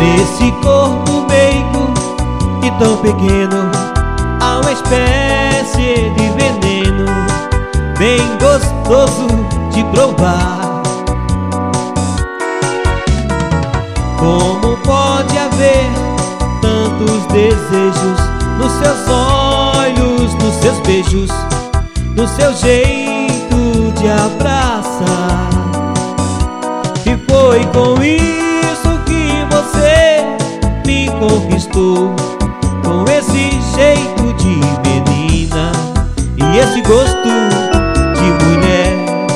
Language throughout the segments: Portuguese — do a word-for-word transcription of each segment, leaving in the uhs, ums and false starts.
Nesse corpo meigo e tão pequeno há uma espécie de veneno bem gostoso de provar. Como pode haver tantos desejos nos seus olhos, nos seus beijos, no seu jeito de abraçar? E foi com isso que você me conquistou, com esse jeito de menina e esse gosto de mulher.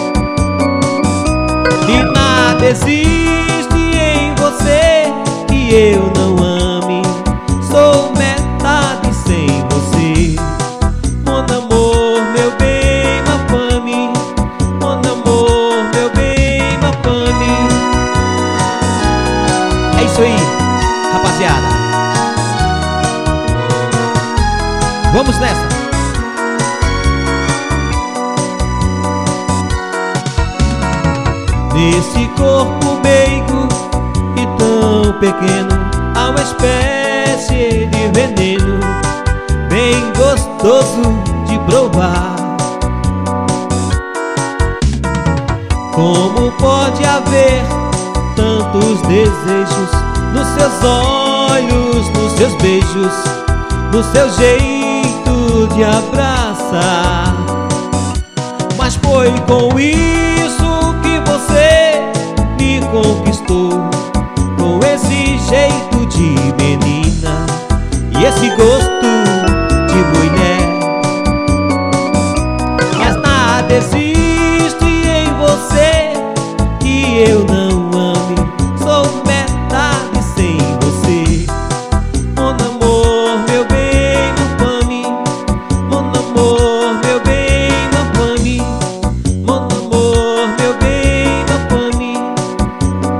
E nada existe em você que eu não ame, sou metade sem você. Mon amour, meu bem, ma femme. Mon amour, meu bem, ma femme. É isso aí, rapaziada. Vamos nessa. Nesse corpo meigo e tão pequeno há uma espécie de veneno bem gostoso de provar. Como pode haver tantos desejos nos seus olhos, nos seus beijos, no seu jeito de abraçar? Mas foi com isso que você me conquistou, com esse jeito de menina e esse gosto de mulher. Mas nada existe